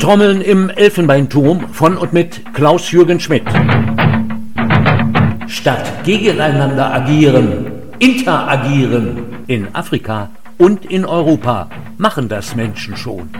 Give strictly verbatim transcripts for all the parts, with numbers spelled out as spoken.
Trommeln im Elfenbeinturm von und mit Klaus-Jürgen Schmidt. Statt gegeneinander agieren, interagieren. In Afrika und in Europa machen das Menschen schon.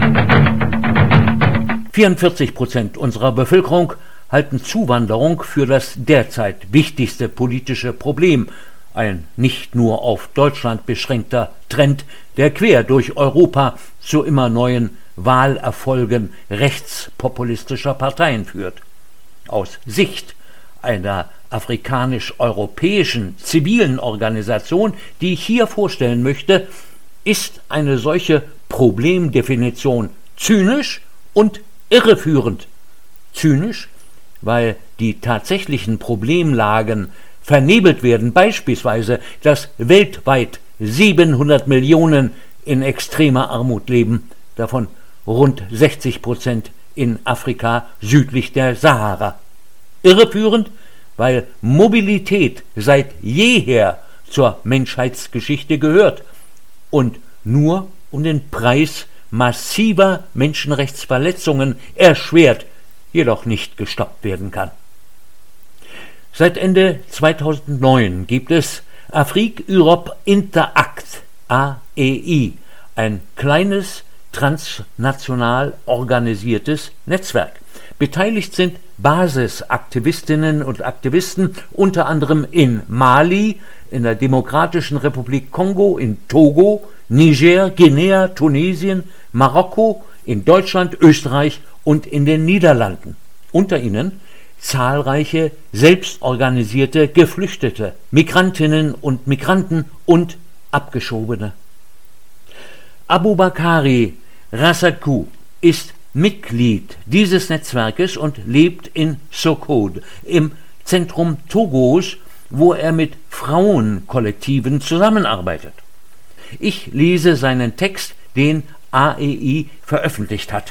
vierundvierzig Prozent unserer Bevölkerung halten Zuwanderung für das derzeit wichtigste politische Problem. Ein nicht nur auf Deutschland beschränkter Trend, der quer durch Europa zu immer neuen Wahlerfolgen rechtspopulistischer Parteien führt. Aus Sicht einer afrikanisch-europäischen zivilen Organisation, die ich hier vorstellen möchte, ist eine solche Problemdefinition zynisch und irreführend. Zynisch, weil die tatsächlichen Problemlagen vernebelt werden, beispielsweise, dass weltweit siebenhundert Millionen in extremer Armut leben, davon rund sechzig Prozent in Afrika südlich der Sahara. Irreführend, weil Mobilität seit jeher zur Menschheitsgeschichte gehört und nur um den Preis massiver Menschenrechtsverletzungen erschwert, jedoch nicht gestoppt werden kann. Seit Ende zweitausendneun gibt es Afrique Europe Interact, A E I, ein kleines, transnational organisiertes Netzwerk. Beteiligt sind Basisaktivistinnen und Aktivisten, unter anderem in Mali, in der Demokratischen Republik Kongo, in Togo, Niger, Guinea, Tunesien, Marokko, in Deutschland, Österreich und in den Niederlanden. Unter ihnen zahlreiche selbstorganisierte Geflüchtete, Migrantinnen und Migranten und Abgeschobene. Aboubakary Rassakou ist Mitglied dieses Netzwerkes und lebt in Sokode, im Zentrum Togos, wo er mit Frauenkollektiven zusammenarbeitet. Ich lese seinen Text, den A E I veröffentlicht hat.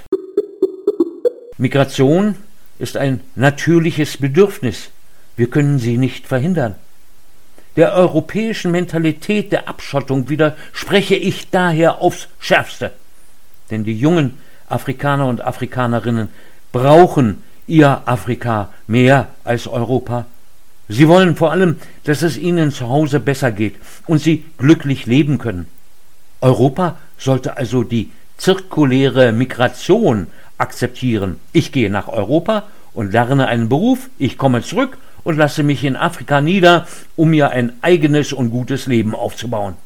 Migration ist ein natürliches Bedürfnis. Wir können sie nicht verhindern. Der europäischen Mentalität der Abschottung widerspreche ich daher aufs Schärfste. Denn die jungen Afrikaner und Afrikanerinnen brauchen ihr Afrika mehr als Europa. Sie wollen vor allem, dass es ihnen zu Hause besser geht und sie glücklich leben können. Europa sollte also die zirkuläre Migration akzeptieren. Ich gehe nach Europa und lerne einen Beruf, ich komme zurück und lasse mich in Afrika nieder, um mir ein eigenes und gutes Leben aufzubauen.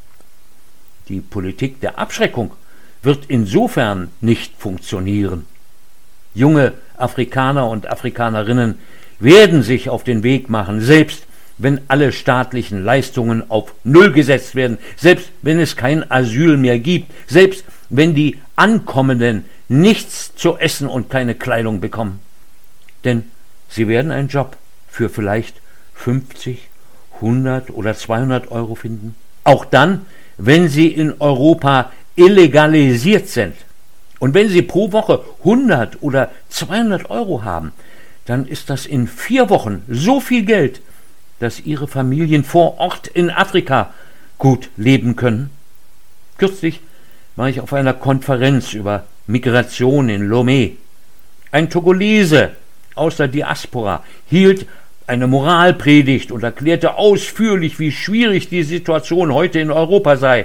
Die Politik der Abschreckung wird insofern nicht funktionieren. Junge Afrikaner und Afrikanerinnen werden sich auf den Weg machen, selbst wenn alle staatlichen Leistungen auf Null gesetzt werden, selbst wenn es kein Asyl mehr gibt, selbst wenn die Ankommenden nichts zu essen und keine Kleidung bekommen. Denn sie werden einen Job für vielleicht fünfzig, hundert oder zweihundert Euro finden. Auch dann, wenn sie in Europa illegalisiert sind. Und wenn sie pro Woche hundert oder zweihundert Euro haben, dann ist das in vier Wochen so viel Geld, dass ihre Familien vor Ort in Afrika gut leben können. Kürzlich war ich auf einer Konferenz über Migration in Lomé. Ein Togolese aus der Diaspora hielt eine Moralpredigt und erklärte ausführlich, wie schwierig die Situation heute in Europa sei.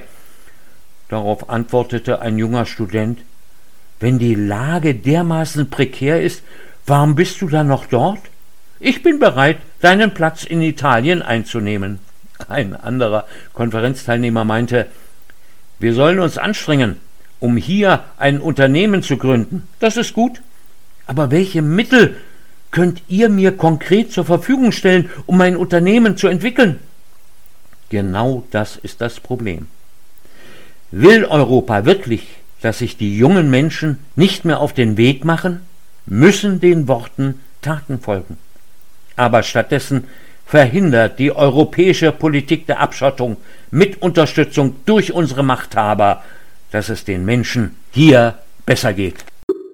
Darauf antwortete ein junger Student: Wenn die Lage dermaßen prekär ist, warum bist du dann noch dort? Ich bin bereit, deinen Platz in Italien einzunehmen. Ein anderer Konferenzteilnehmer meinte: Wir sollen uns anstrengen, um hier ein Unternehmen zu gründen. Das ist gut. Aber welche Mittel könnt ihr mir konkret zur Verfügung stellen, um mein Unternehmen zu entwickeln? Genau das ist das Problem. Will Europa wirklich, dass sich die jungen Menschen nicht mehr auf den Weg machen? Müssen den Worten Taten folgen. Aber stattdessen verhindert die europäische Politik der Abschottung mit Unterstützung durch unsere Machthaber, dass es den Menschen hier besser geht.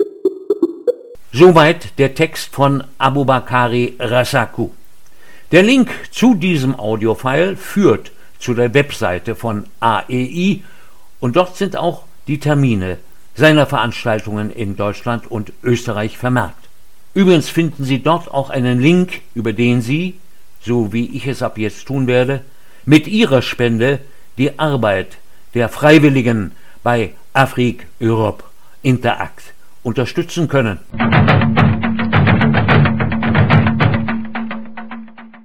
Soweit der Text von Aboubakary Rassakou. Der Link zu diesem Audiofile führt zu der Webseite von A E I und dort sind auch die Termine seiner Veranstaltungen in Deutschland und Österreich vermerkt. Übrigens finden Sie dort auch einen Link, über den Sie, so wie ich es ab jetzt tun werde, mit Ihrer Spende die Arbeit der Freiwilligen bei Afrique Europe Interact unterstützen können.